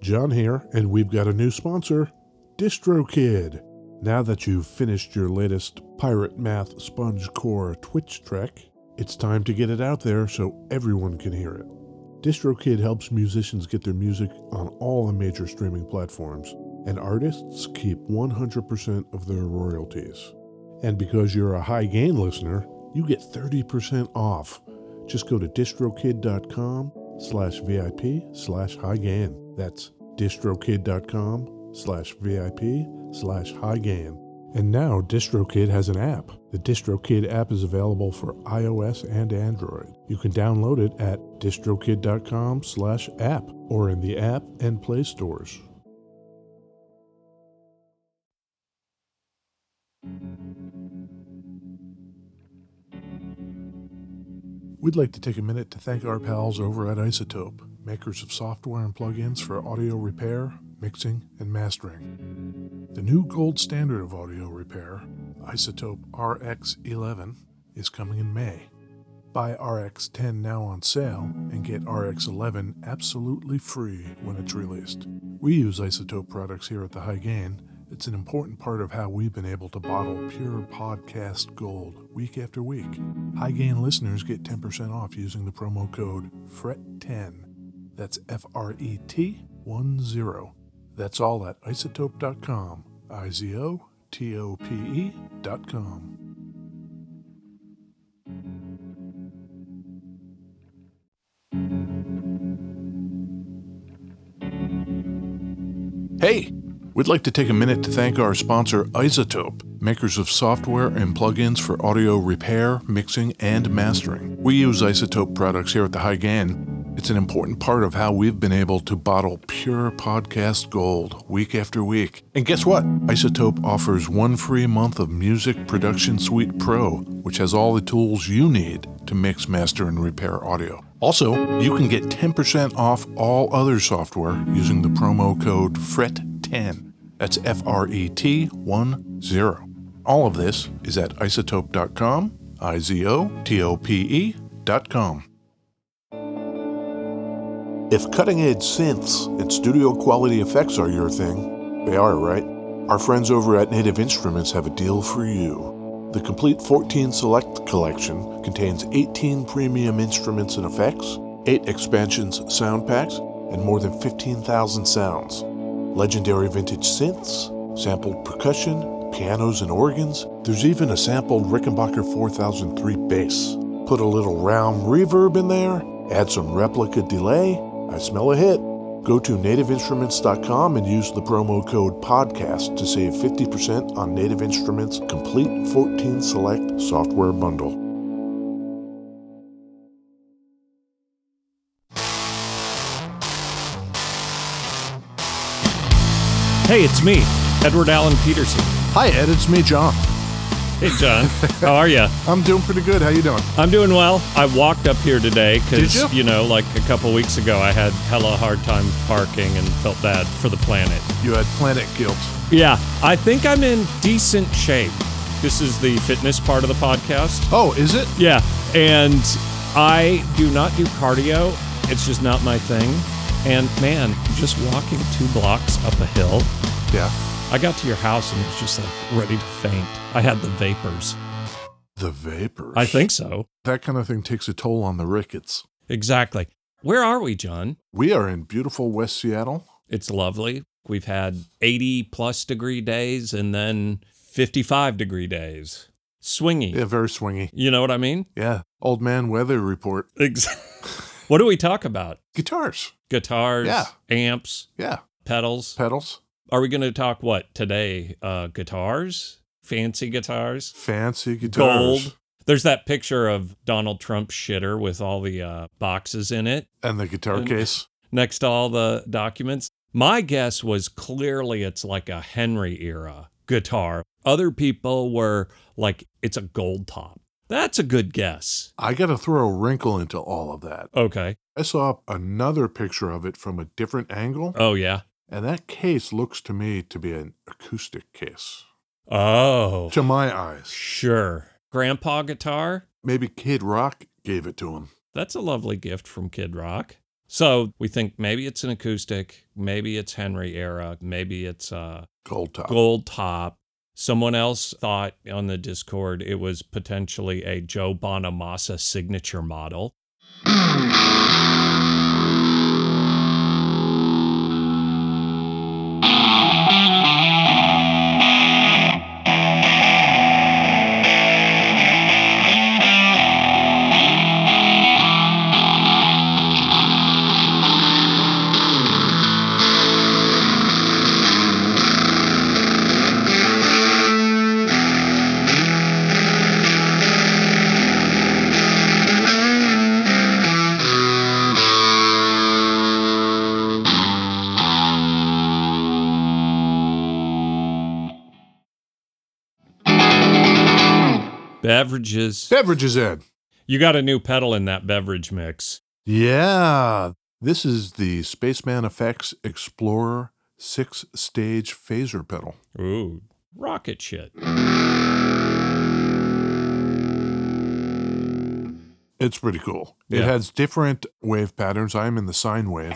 John here, and we've got a new sponsor, DistroKid. Now that you've finished your latest Pirate Math Sponge Core Twitch trek, it's time to get it out there so everyone can hear it. DistroKid helps musicians get their music on all the major streaming platforms, and artists keep 100% of their royalties. And because you're a High Gain listener, you get 30% off. Just go to distrokid.com/VIP/highgain. That's distrokid.com/VIP/highgain. And now DistroKid has an app. The DistroKid app is available for iOS and Android. You can download it at distrokid.com/app or in the App and Play stores. We'd like to take a minute to thank our pals over at iZotope, makers of software and plugins for audio repair, mixing, and mastering. The new gold standard of audio repair, iZotope RX11, is coming in May. Buy RX10 now on sale and get RX11 absolutely free when it's released. We use iZotope products here at the High Gain. It's an important part of how we've been able to bottle pure podcast gold week after week. High Gain listeners get 10% off using the promo code FRET10. That's FRET10. That's all at iZotope.com. iZotope.com. Hey! We'd like to take a minute to thank our sponsor, iZotope, makers of software and plugins for audio repair, mixing, and mastering. We use iZotope products here at the High Gain. It's an important part of how we've been able to bottle pure podcast gold week after week. And guess what? iZotope offers 1 free month of Music Production Suite Pro, which has all the tools you need to mix, master, and repair audio. Also, you can get 10% off all other software using the promo code FRET10. That's FRET10. All of this is at iZotope.com, iZotope.com. If cutting-edge synths and studio-quality effects are your thing, they are, right? Our friends over at Native Instruments have a deal for you. The complete 14 Select collection contains 18 premium instruments and effects, 8 expansions sound packs, and more than 15,000 sounds. Legendary vintage synths, sampled percussion, pianos and organs. There's even a sampled Rickenbacker 4003 bass. Put a little round reverb in there, add some replica delay. I smell a hit. Go to nativeinstruments.com and use the promo code PODCAST to save 50% on Native Instruments' complete 14 Select software bundle. Hey, it's me, Edward Allen Peterson. Hi, Ed. It's me, John. Hey, John. How are you? I'm doing pretty good. How you doing? I'm doing well. I walked up here today because, Did you? Like a couple weeks ago, I had hella hard time parking and felt bad for the planet. You had planet guilt. Yeah, I think I'm in decent shape. This is the fitness part of the podcast. Oh, is it? Yeah, and I do not do cardio. It's just not my thing. And man, just walking 2 blocks up a hill. Yeah. I got to your house and was just like ready to faint. I had the vapors. The vapors? I think so. That kind of thing takes a toll on the rickets. Exactly. Where are we, John? We are in beautiful West Seattle. It's lovely. We've had 80-plus degree days and then 55-degree days. Swingy. Yeah, very swingy. You know what I mean? Yeah. Old man weather report. What do we talk about? Guitars. Guitars. Yeah. Amps. Yeah. Pedals. Pedals. Are we going to talk what today? Guitars? Fancy guitars? Fancy guitars. Gold. There's that picture of Donald Trump's shitter with all the boxes in it. And the guitar case. Next to all the documents. My guess was clearly it's like a Henry era guitar. Other people were like, it's a gold top. That's a good guess. I got to throw a wrinkle into all of that. Okay. I saw another picture of it from a different angle. Oh, yeah? And that case looks to me to be an acoustic case. Oh. To my eyes. Sure. Grandpa guitar? Maybe Kid Rock gave it to him. That's a lovely gift from Kid Rock. So we think maybe it's an acoustic, maybe it's Henry era, maybe it's Gold top. gold top. Someone else thought on the Discord it was potentially a Joe Bonamassa signature model. Beverages. Beverages, Ed. You got a new pedal in that beverage mix. Yeah. This is the Spaceman Effects Explorer 6-stage phaser pedal. Ooh, rocket shit. It's pretty cool. Yeah. It has different wave patterns. I'm in the sine wave.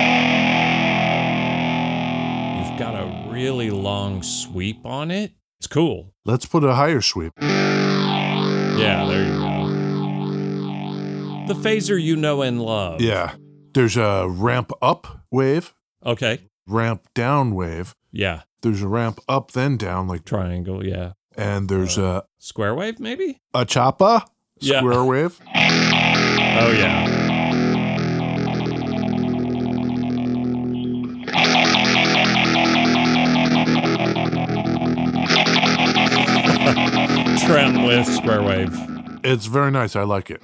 You've got a really long sweep on it. It's cool. Let's put a higher sweep. Yeah, there you go. The phaser you know and love. Yeah. There's a ramp up wave, Okay. ramp down wave. Yeah. There's a ramp up, then down, like, Triangle, yeah. and there's Square wave, maybe? a choppa, Yeah. square wave. Oh, yeah. Trent with square wave. It's very nice. I like it.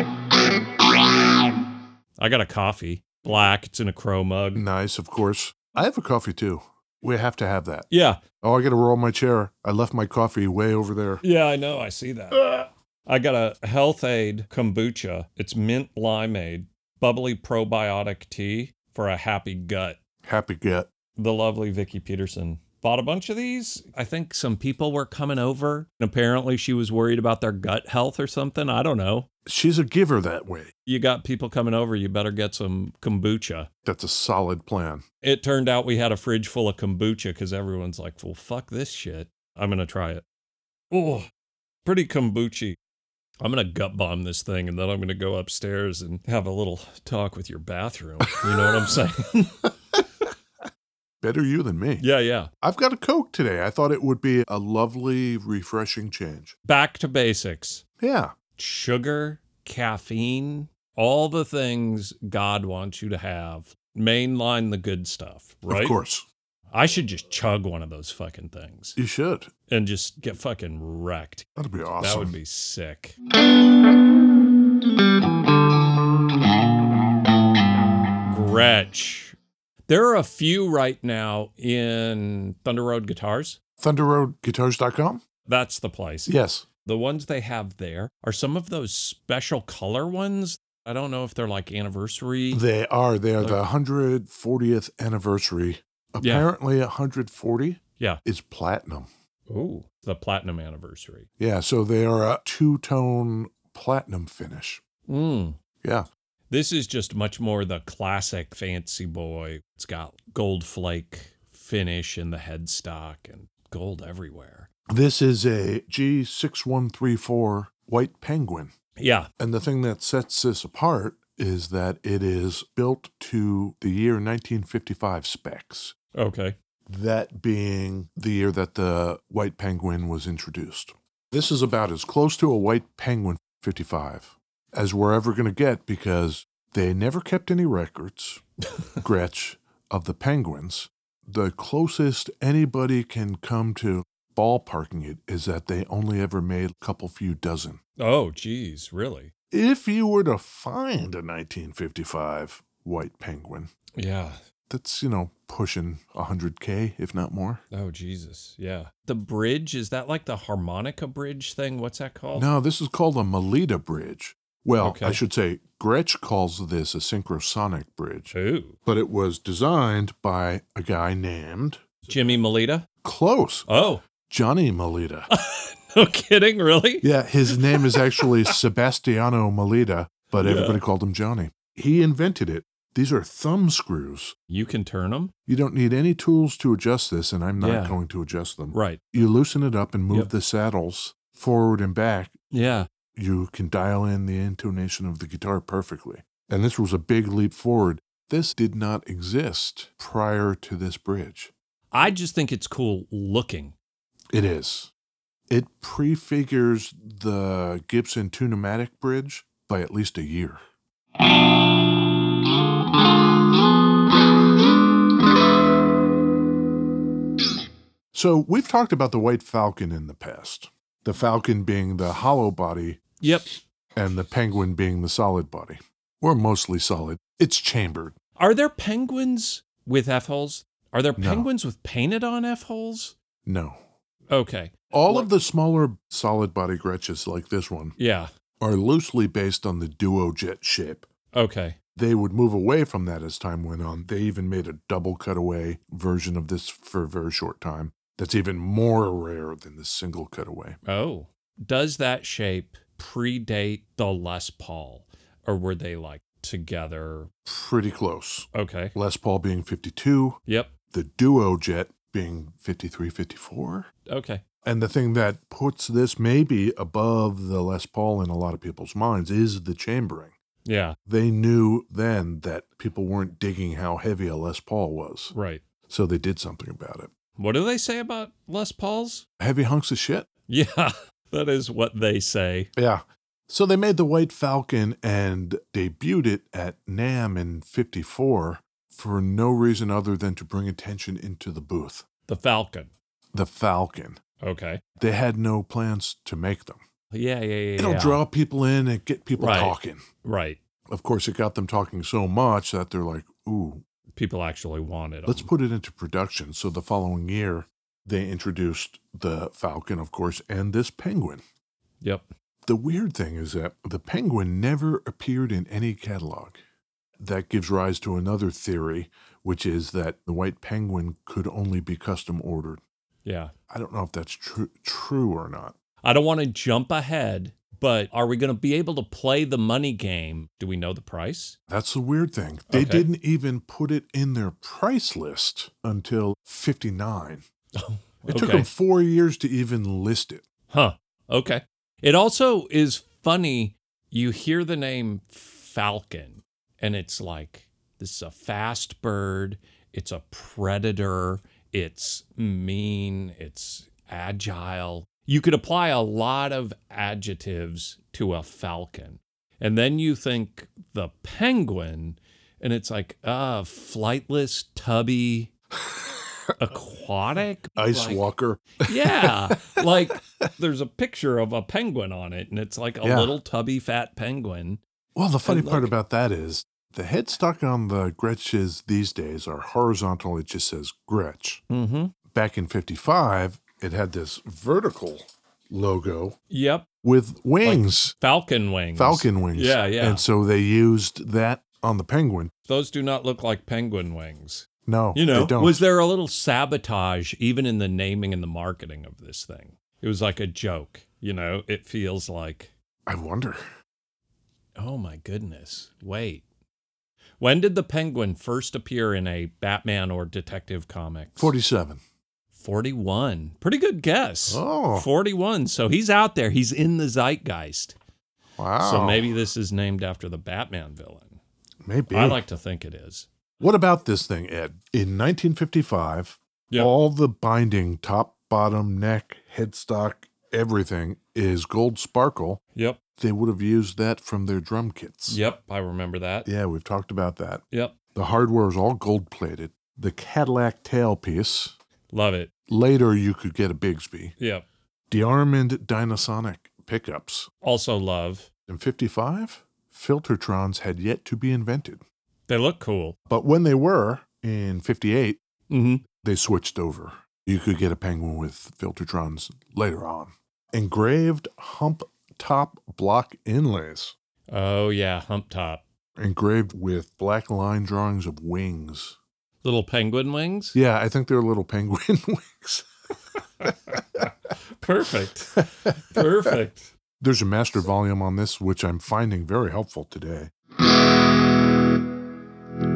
I got a coffee. Black. It's in a crow mug. Nice, of course. I have a coffee too. We have to have that. Yeah. Oh, I got to roll my chair. I left my coffee way over there. Yeah, I know. I see that. I got a Health Aid kombucha. It's mint limeade, bubbly probiotic tea for a happy gut. Happy get. The lovely Vicky Peterson bought a bunch of these. I think some people were coming over, and apparently she was worried about their gut health or something. I don't know. She's a giver that way. You got people coming over, you better get some kombucha. That's a solid plan. It turned out we had a fridge full of kombucha because everyone's like, well, fuck this shit. I'm going to try it. Oh, pretty kombucha. I'm going to gut bomb this thing, and then I'm going to go upstairs and have a little talk with your bathroom. You know what I'm saying? Better you than me. Yeah. I've got a Coke today. I thought it would be a lovely, refreshing change. Back to basics. Yeah. Sugar, caffeine, all the things God wants you to have. Mainline the good stuff, right? Of course. I should just chug one of those fucking things You should. and just get fucking wrecked. That'd be awesome. That would be sick. Gretsch. There are a few right now in Thunder Road Guitars. ThunderRoadGuitars.com? That's the place. Yes. The ones they have there are some of those special color ones. I don't know if they're like anniversary. They are. They are the 140th anniversary. Yeah. Apparently 140 Yeah. is platinum. Ooh, the platinum anniversary. Yeah, so they are a two-tone platinum finish. Yeah. This is just much more the classic fancy boy. It's got gold flake finish in the headstock and gold everywhere. This is a G6134 White Penguin. Yeah. And the thing that sets this apart is that it is built to the year 1955 specs. Okay. That being the year that the White Penguin was introduced. This is about as close to a White Penguin 55 as we're ever going to get because they never kept any records, Gretsch, of the Penguins. The closest anybody can come to ballparking it is that they only ever made a couple few dozen. Oh, geez, really? If you were to find a 1955 White Penguin, Yeah. that's, pushing 100K, if not more. Oh, Jesus. Yeah. The bridge, is that like the harmonica bridge thing? What's that called? No, this is called a Melita bridge. Well, Okay. I should say Gretsch calls this a synchrosonic bridge, Ooh. but it was designed by a guy named Jimmy Melita? Close, Oh, Johnny Melita. no kidding, really? Yeah, his name is actually Sebastiano Melita, but everybody called him Johnny. He invented it. These are thumb screws. You can turn them? You don't need any tools to adjust this, and I'm not Yeah. going to adjust them. Right. You loosen it up and move Yep. the saddles forward and back. Yeah. You can dial in the intonation of the guitar perfectly. And this was a big leap forward. This did not exist prior to this bridge. I just think it's cool looking. It is. It prefigures the Gibson Tune-o-matic bridge by at least a year. So we've talked about the White Falcon in the past. The Falcon being the hollow body Yep. and the Penguin being the solid body. Or mostly solid. It's chambered. Are there penguins with F-holes? Are there No. penguins with painted on F-holes? No. Okay. All of the smaller solid body Gretches like this one Yeah. are loosely based on the duo jet shape. Okay. They would move away from that as time went on. They even made a double cutaway version of this for a very short time. That's even more rare than the single cutaway. Oh. Does that shape predate the Les Paul? Or were they like together? Pretty close. Okay. Les Paul being 52, Yep. the duo jet being 53, 54. Okay. And the thing that puts this maybe above the Les Paul in a lot of people's minds is the chambering. Yeah. They knew then that people weren't digging how heavy a Les Paul was. Right. So they did something about it. What do they say about Les Pauls? Heavy hunks of shit? Yeah. That is what they say. Yeah. So they made the White Falcon and debuted it at NAMM in 54 for no reason other than to bring attention into the booth. The Falcon. The Falcon. Okay. They had no plans to make them. Yeah. It'll draw people in and get people Right. talking. Right. Of course, it got them talking so much that they're like, ooh, People actually wanted them. let's put it into production. So the following year, they introduced the Falcon, of course, and this Penguin. Yep. The weird thing is that the Penguin never appeared in any catalog. That gives rise to another theory, which is that the White Penguin could only be custom ordered. Yeah. I don't know if that's true or not. I don't want to jump ahead, but are we going to be able to play the money game? Do we know the price? That's the weird thing. They Okay. didn't even put it in their price list until 59. It took Okay. them 4 years to even list it. Huh. Okay. It also is funny. You hear the name Falcon, and it's like, this is a fast bird. It's a predator. It's mean. It's agile. You could apply a lot of adjectives to a falcon. And then you think the penguin, and it's like, flightless, tubby, aquatic. Ice like, Walker. Yeah. Like there's a picture of a penguin on it, and it's like a Yeah. little tubby, fat penguin. Well, the funny And part look- about that is the headstock on the Gretches these days are horizontal. It just says Gretsch. Mm-hmm. Back in 55, it had this vertical logo Yep. with wings, Falcon wings. falcon wings. Yeah, yeah. And so they used that on the Penguin. Those do not look like penguin wings. No, You know, they don't. was there a little sabotage even in the naming and the marketing of this thing? It was like a joke. You know, it feels like, I wonder. oh my goodness, wait. When did the penguin first appear in a Batman or Detective Comics? 47. 41. Pretty good guess. Oh. 41. So he's out there. He's in the zeitgeist. Wow. So maybe this is named after the Batman villain. Maybe. I like to think it is. What about this thing, Ed? In 1955, Yep. all the binding, top, bottom, neck, headstock, everything is gold sparkle. Yep. They would have used that from their drum kits. Yep. I remember that. Yeah, we've talked about that. Yep. The hardware is all gold plated. The Cadillac tailpiece. Love it. Later, you could get a Bigsby. Yep. DeArmond Dynasonic pickups. Also love. In 55, Filtertrons had yet to be invented. They look cool. But when they were, in 58, Mm-hmm. they switched over. You could get a Penguin with Filtertrons later on. Engraved hump top block inlays. Oh, yeah. Hump top. Engraved with black line drawings of wings. Little penguin wings. Yeah, I think they're little penguin wings. Perfect. Perfect. There's a master volume on this, which I'm finding very helpful today.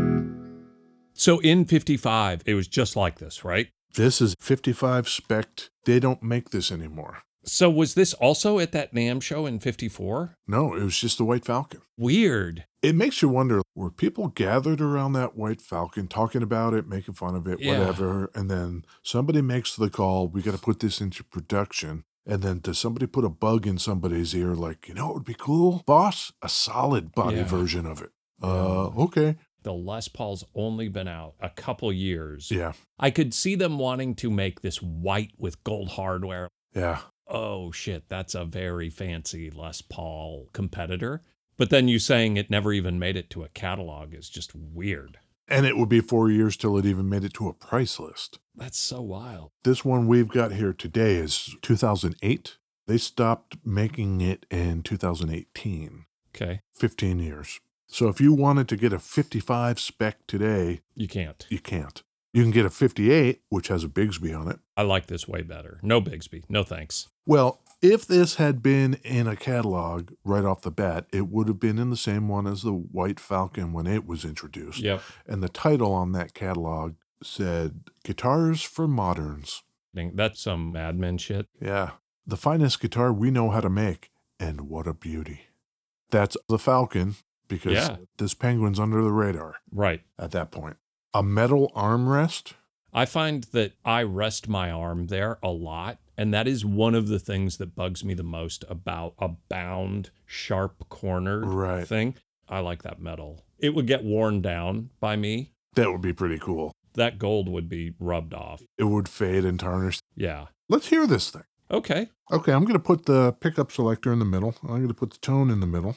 So in 55, it was just like this, right? This is 55 spec. They don't make this anymore. So was this also at that NAMM show in 54? No, it was just the White Falcon. Weird. It makes you wonder, were people gathered around that White Falcon talking about it, making fun of it, Yeah. whatever, and then somebody makes the call, we got to put this into production, and then does somebody put a bug in somebody's ear like, you know what would be cool, boss? A solid body Yeah. version of it. Yeah. Okay. The Les Paul's only been out a couple years. Yeah. I could see them wanting to make this white with gold hardware. Yeah. Oh shit, that's a very fancy Les Paul competitor. But then you saying it never even made it to a catalog is just weird. And it would be 4 years till it even made it to a price list. That's so wild. This one we've got here today is 2008. They stopped making it in 2018. Okay. 15 years. So if you wanted to get a 55 spec today, You can't. you can't. You can get a 58, which has a Bigsby on it. I like this way better. No Bigsby. No thanks. Well, if this had been in a catalog right off the bat, it would have been in the same one as the White Falcon when it was introduced. Yep. And the title on that catalog said, Guitars for Moderns. That's some admin shit. Yeah. The finest guitar we know how to make. And what a beauty. That's the Falcon, because Yeah. this Penguin's under the radar Right. at that point. A metal armrest. I find that I rest my arm there a lot. And that is one of the things that bugs me the most about a bound, sharp cornered Right. thing. I like that metal. It would get worn down by me. That would be pretty cool. That gold would be rubbed off. It would fade and tarnish. Yeah. Let's hear this thing. Okay. Okay, I'm going to put the pickup selector in the middle. I'm going to put the tone in the middle.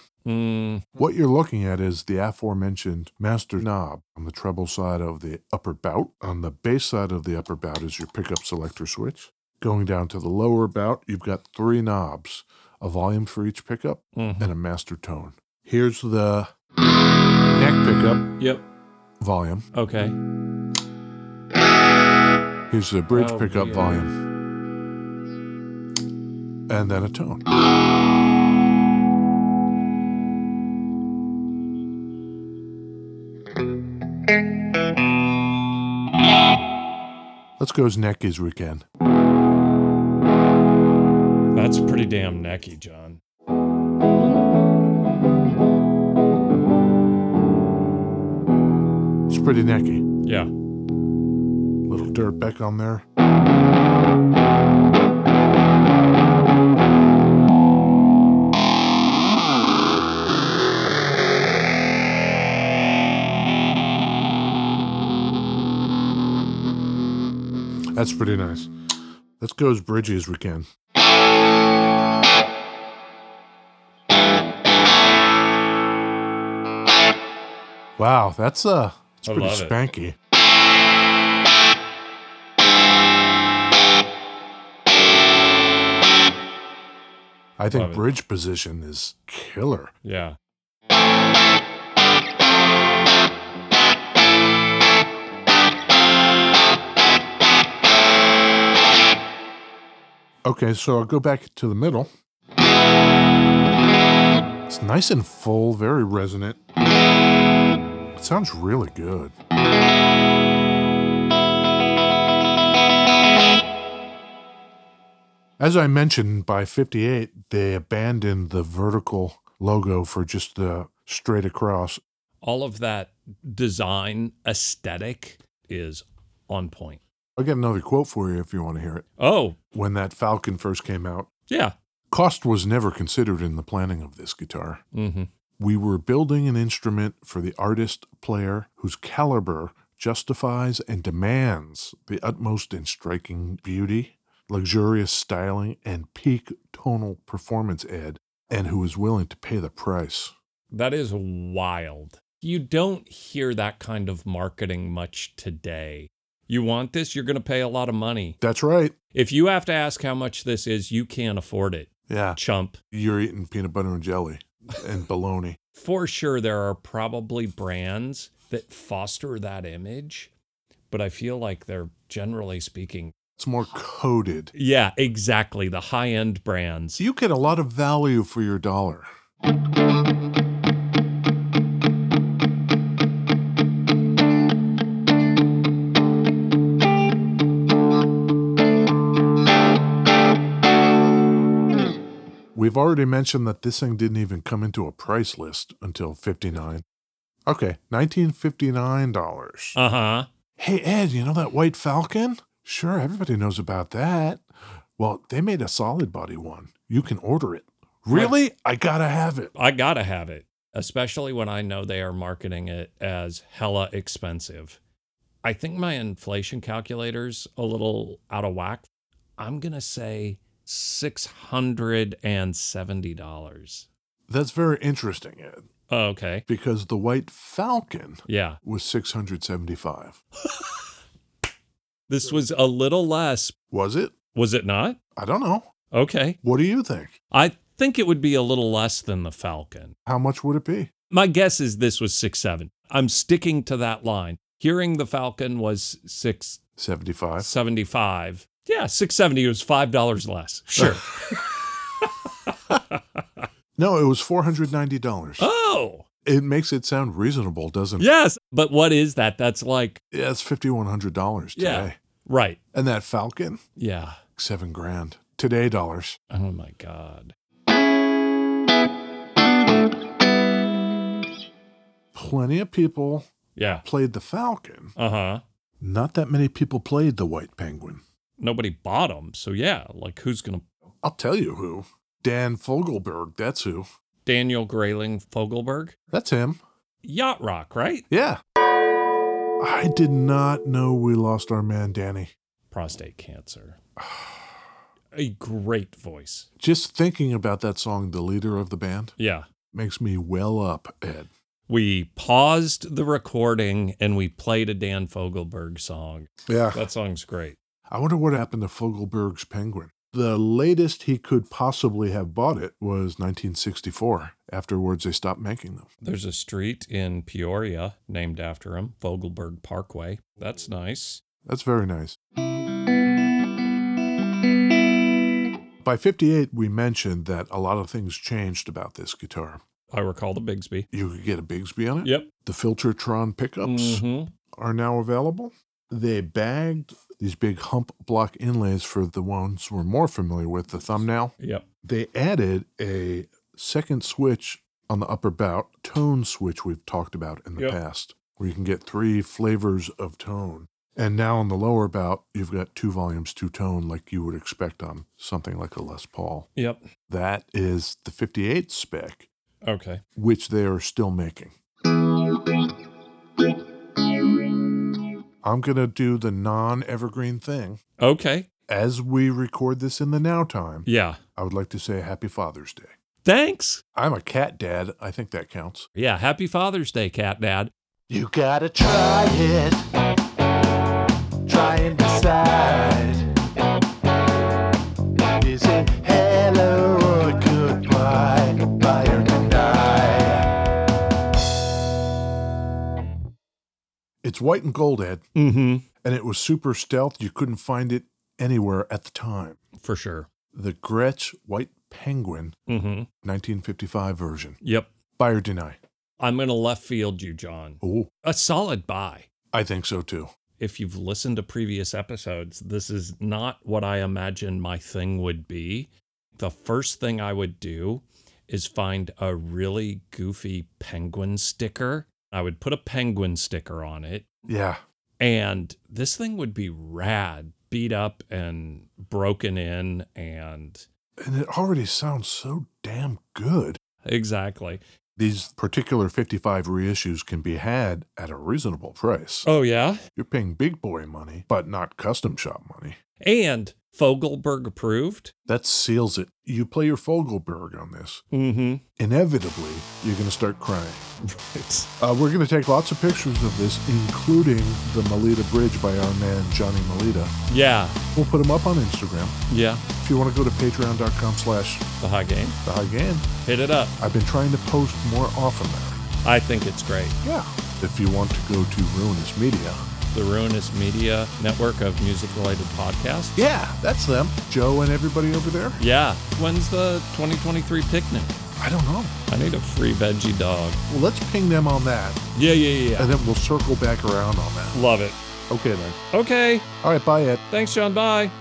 What you're looking at is the aforementioned master knob on the treble side of the upper bout. On the bass side of the upper bout is your pickup selector switch. Going down to the lower bout, you've got 3 knobs, a volume for each pickup and a master tone. Here's the neck pickup Yep. volume. Okay. Here's the bridge Oh, pickup weird. volume. And then a tone. Let's go as necky as we can. That's pretty damn necky, John. It's pretty necky. Yeah. Little dirt back on there. That's pretty nice. Let's go as bridgy as we can. Wow, that's pretty love it. spanky. I think Love it. bridge position is killer. Yeah. Okay, so I'll go back to the middle. It's nice and full, very resonant. It sounds really good. As I mentioned, by 58, they abandoned the vertical logo for just the straight across. All of that design aesthetic is on point. I'll get another quote for you if you want to hear it. Oh, When that Falcon first came out, yeah. cost was never considered in the planning of this guitar. Mm-hmm. We were building an instrument for the artist player whose caliber justifies and demands the utmost in striking beauty, luxurious styling, and peak tonal performance ed, and who is willing to pay the price. That is wild. You don't hear that kind of marketing much today. You want this, you're going to pay a lot of money. That's right. If you have to ask how much this is, you can't afford it, Yeah. chump. You're eating peanut butter and jelly and bologna. For sure, there are probably brands that foster that image, but I feel like they're generally speaking. It's more coded. Yeah, exactly. The high-end brands. You get a lot of value for your dollar. We've already mentioned that this thing didn't even come into a price list until $59. Okay, $1959. Uh-huh. Hey, Ed, you know that White Falcon? Sure, everybody knows about that. Well, they made a solid body one. You can order it. Really? I gotta have it. I gotta have it, especially when I know they are marketing it as hella expensive. I think my inflation calculator's a little out of whack. I'm gonna say $670. That's very interesting, Ed, Oh, okay. because the White Falcon Yeah. was $675. This was a little less. Was it? Was it not? I don't know. Okay. What do you think? I think it would be a little less than the Falcon. How much would it be? My guess is this was 6.7. I'm sticking to that line. Hearing the Falcon was 75. $675. Yeah, $670 was $5 less. Sure. No, it was $490. Oh, It makes it sound reasonable, doesn't it? yes. But what is that? That's like, Yeah, it's $5,100 today. Yeah. right. And that Falcon, Yeah. $7,000 today dollars. Oh my God. Plenty of people Yeah. played the Falcon. Uh-huh. Not that many people played the White Penguin. Nobody bought them. So yeah, like who's going to... I'll tell you who. Dan Fogelberg, that's who. Daniel Grayling Fogelberg? That's him. Yacht Rock, right? Yeah. I did not know we lost our man Danny. Prostate cancer. A great voice. Just thinking about that song, The Leader of the Band, Yeah. makes me well up, Ed. We paused the recording and we played a Dan Fogelberg song. Yeah. That song's great. I wonder what happened to Fogelberg's Penguin. The latest he could possibly have bought it was 1964. Afterwards, they stopped making them. There's a street in Peoria named after him, Fogelberg Parkway. That's nice. That's very nice. By 58, we mentioned that a lot of things changed about this guitar. I recall the Bigsby. You could get a Bigsby on it. Yep. The Filtertron pickups are now available. They bagged these big hump block inlays for the ones who are more familiar with the thumbnail. Yep. They added a second switch on the upper bout, tone switch we've talked about in the Yep. past, where you can get 3 flavors of tone. And now on the lower bout, you've got 2 volumes, 2 tone, like you would expect on something like a Les Paul. Yep. That is the 58 spec, Okay. which they are still making. I'm going to do the non-evergreen thing. Okay. As we record this in the now time, Yeah. I would like to say Happy Father's Day. Thanks. I'm a cat dad. I think that counts. Yeah. Happy Father's Day, Cat Dad. You gotta try it. Try and decide. Is it hello or goodbye? Buy or deny? It's white and gold, Ed, Mm-hmm. and it was super stealth. You couldn't find it anywhere at the time. For sure. The Gretsch White Penguin Mm-hmm. 1955 version. Yep. Buy or deny? I'm going to left field you, John. Oh, A solid buy. I think so too. If you've listened to previous episodes, this is not what I imagined my thing would be. The first thing I would do is find a really goofy penguin sticker. I would put a penguin sticker on it, Yeah. and this thing would be rad, beat up and broken in, and And it already sounds so damn good. exactly. These particular 55 reissues can be had at a reasonable price. Oh, yeah? You're paying big boy money, but not custom shop money. And Fogelberg approved. That seals it. You play your Fogelberg on this. Mm-hmm. Inevitably, you're going to start crying. Right. We're going to take lots of pictures of this, including the Melita Bridge by our man Johnny Melita. Yeah. We'll put them up on Instagram. Yeah. If you want to go to patreon.com/The The high game. High Game, Hit it up. I've been trying to post more often there. I think it's great. Yeah. If you want to go to Ruinous Media. The Ruinous Media network of music-related podcasts. Yeah, that's them. Joe and everybody over there? Yeah. When's the 2023 picnic? I don't know. I need a free veggie dog. Well, let's ping them on that, Yeah. and then we'll circle back around on that. Love it. Okay, then. Okay. All right, bye, Ed. Thanks, John. Bye.